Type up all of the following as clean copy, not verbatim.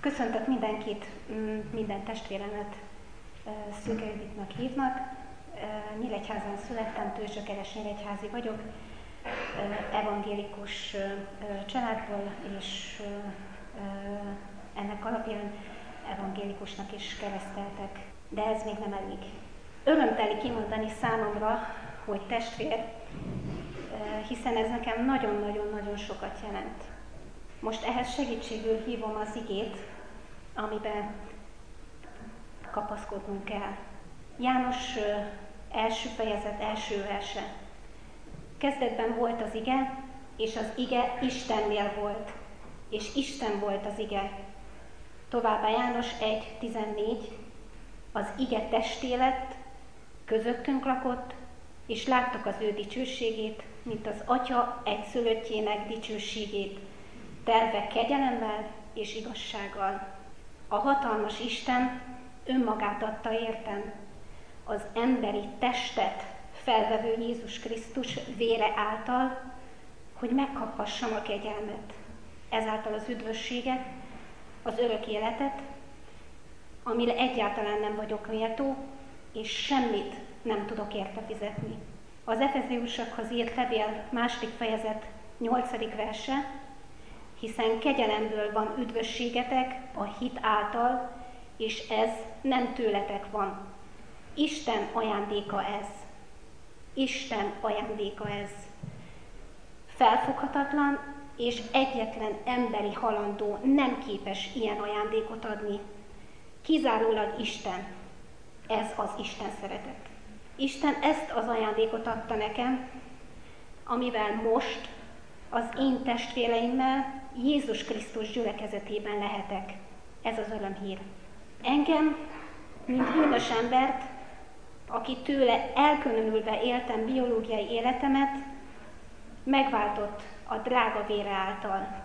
Köszöntök mindenkit, minden testvéremet Szűke Juditnak hívnak. Nyíregyházán születtem, Tőzsgyökeres nyíregyházi vagyok, evangélikus családból, és ennek alapján evangélikusnak is kereszteltek. De ez még nem elég. Örömteli kimondani számomra, hogy testvér, hiszen ez nekem nagyon-nagyon-nagyon sokat jelent. Most ehhez segítségül hívom az igét, amiben kapaszkodnunk kell. János első fejezet, első verse. Kezdetben volt az ige, és az ige Istennél volt, és Isten volt az ige. Továbbá János 1.14. Az ige testé lett, közöttünk lakott, és láttuk az ő dicsőségét, mint az Atya egyszülöttjének dicsőségét, telve kegyelemmel és igazsággal. A hatalmas Isten önmagát adta érten, az emberi testet felvevő Jézus Krisztus vére által, hogy megkaphassam a kegyelmet, ezáltal az üdvösséget, az örök életet, amire egyáltalán nem vagyok méltó, és semmit nem tudok érte fizetni. Az Efezéusokhoz írt levél 2. fejezet 8. verse, hiszen kegyelemből van üdvösségetek a hit által, és ez nem tőletek van. Isten ajándéka ez. Isten ajándéka ez. Felfoghatatlan, és egyetlen emberi halandó nem képes ilyen ajándékot adni. Kizárólag Isten. Ez az Isten szeretet. Isten ezt az ajándékot adta nekem, amivel most az én testvéreimmel Jézus Krisztus gyülekezetében lehetek. Ez az örömhír. Engem, mint bűnös embert, aki tőle elkülönülve éltem biológiai életemet, megváltott a drága vére által.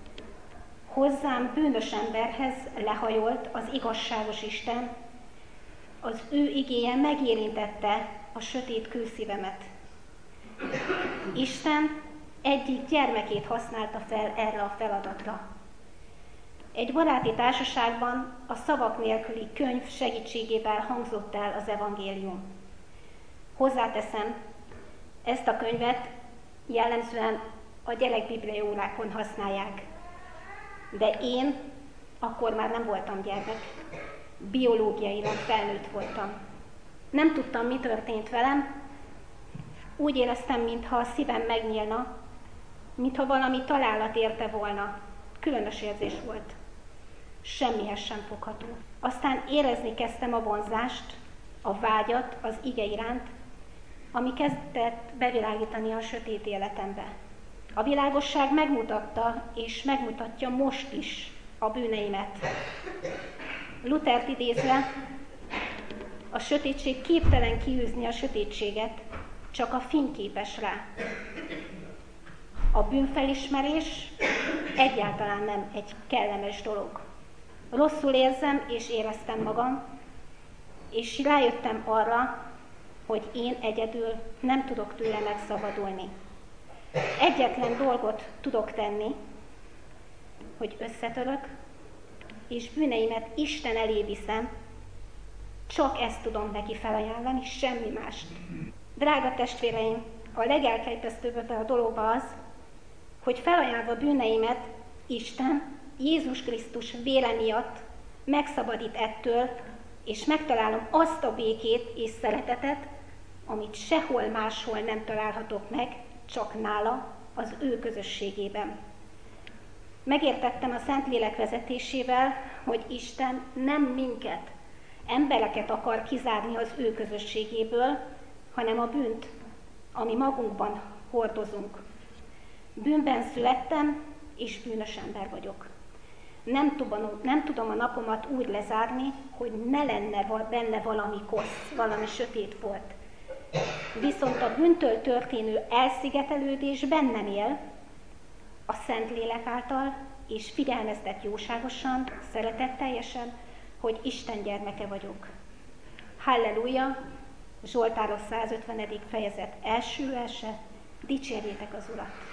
Hozzám bűnös emberhez lehajolt az igazságos Isten, az ő igéje megérintette a sötét kőszívemet. Isten egyik gyermekét használta fel erre a feladatra. Egy baráti társaságban a szavak nélküli könyv segítségével hangzott el az evangélium. Hozzáteszem, ezt a könyvet jellemzően a gyerekbibliaórákon használják. De én akkor már nem voltam gyermek, biológiailag felnőtt voltam. Nem tudtam, mi történt velem, úgy éreztem, mintha a szívem megnyílna, mintha valami találat érte volna. Különös érzés volt. Semmihez sem fogható. Aztán érezni kezdtem a vonzást, a vágyat az ige iránt, ami kezdett bevilágítani a sötét életembe. A világosság megmutatta, és megmutatja most is a bűneimet. Luthert idézve, a sötétség képtelen kiűzni a sötétséget, csak a fény képes rá. A bűnfelismerés egyáltalán nem egy kellemes dolog. Rosszul érzem és éreztem magam, és rájöttem arra, hogy én egyedül nem tudok tőle megszabadulni. Egyetlen dolgot tudok tenni, hogy összetörök, és bűneimet Isten elé viszem, csak ezt tudom neki felajánlani, semmi mást. Drága testvéreim, a legelképesztőbb a dologban az, hogy felajánlva bűneimet Isten, Jézus Krisztus vére miatt megszabadít ettől, és megtalálom azt a békét és szeretetet, amit sehol máshol nem találhatok meg, csak nála, az ő közösségében. Megértettem a Szentlélek vezetésével, hogy Isten nem minket, embereket akar kizárni az ő közösségéből, hanem a bűnt, ami magunkban hordozunk. Bűnben születtem, és bűnös ember vagyok. Nem tudom a napomat úgy lezárni, hogy ne lenne benne valami kosz, valami sötét volt. Viszont a bűntől történő elszigetelődés bennem él, a Szentlélek által, és figyelmeztet jóságosan, szeretetteljesen, hogy Isten gyermeke vagyok. Halleluja! Zsoltáros 150. fejezet első verse, dicsérjétek az Urat!